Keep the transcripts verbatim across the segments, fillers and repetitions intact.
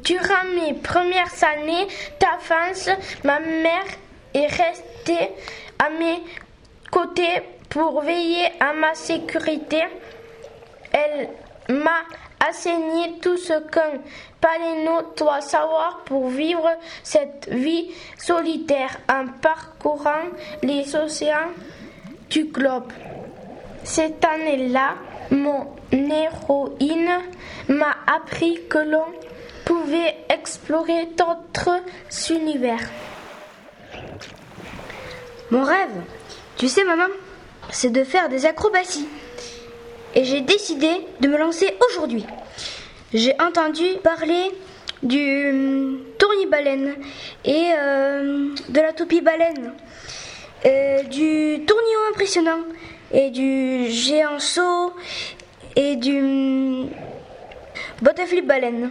Durant mes premières années d'enfance, ma mère est restée à mes côtés pour veiller à ma sécurité. Elle m'a enseigné tout ce qu'un baleineau doit savoir pour vivre cette vie solitaire en parcourant les océans du globe. Cette année-là, mon héroïne m'a appris que l'on pouvait explorer d'autres univers. Mon rêve, tu sais maman, c'est de faire des acrobaties. Et j'ai décidé de me lancer aujourd'hui. J'ai entendu parler du euh, tournis-baleine et euh, de la toupie-baleine, euh, du tournillon impressionnant et du géant saut et du euh, butterfly-baleine.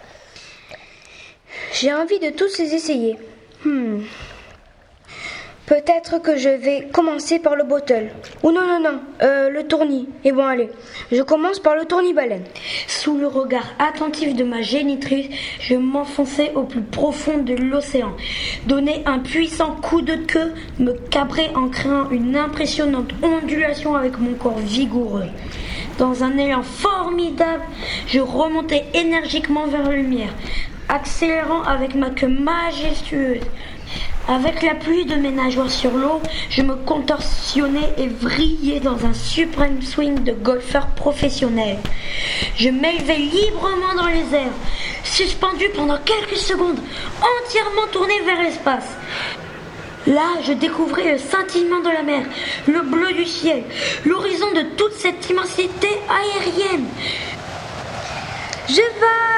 J'ai envie de tous les essayer. Hmm. Peut-être que je vais commencer par le bottle. Ou non, non, non, euh, le tournis. Et bon, allez, je commence par le tournis-baleine. Sous le regard attentif de ma génitrice, je m'enfonçais au plus profond de l'océan. Donner un puissant coup de queue, me cabrer en créant une impressionnante ondulation avec mon corps vigoureux. Dans un élan formidable, je remontais énergiquement vers la lumière, accélérant avec ma queue majestueuse. Avec l'appui de mes nageoires sur l'eau, je me contorsionnais et vrillais dans un suprême swing de golfeur professionnel. Je m'élevais librement dans les airs, suspendu pendant quelques secondes, entièrement tourné vers l'espace. Là, je découvrais le scintillement de la mer, le bleu du ciel, l'horizon de toute cette immensité aérienne. Je vole!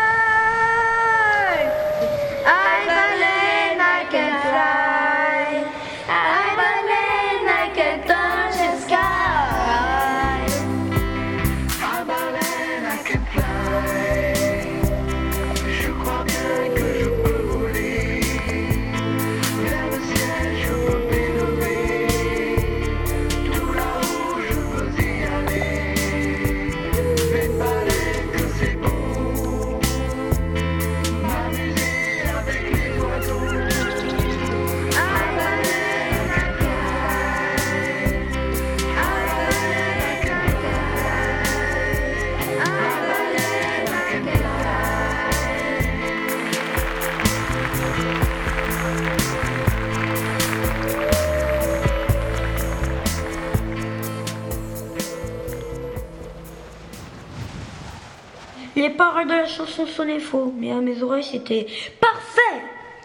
I baleine, I can fly. I baleine, I can touch the sky. I baleine, I can fly. Je crois bien que je peux voler. Vers le ciel, je peux m'élever. Tout là-haut, je veux y aller. Mais baleine, que c'est beau. M'amuser avec les oiseaux. I baleine, I can fly. I baleine, I can fly. I baleine, I can fly. Les paroles de la chanson sonnaient faux, mais à mes oreilles c'était parfait.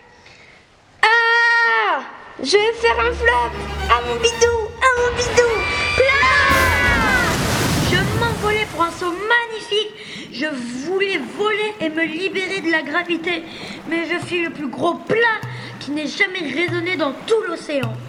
Ah! Je vais faire un flop! À mon bidou! À mon bidou! Plat! Je m'envolais pour un saut magnifique. Je voulais voler et me libérer de la gravité, mais je fis le plus gros plat qui n'ait jamais résonné dans tout l'océan.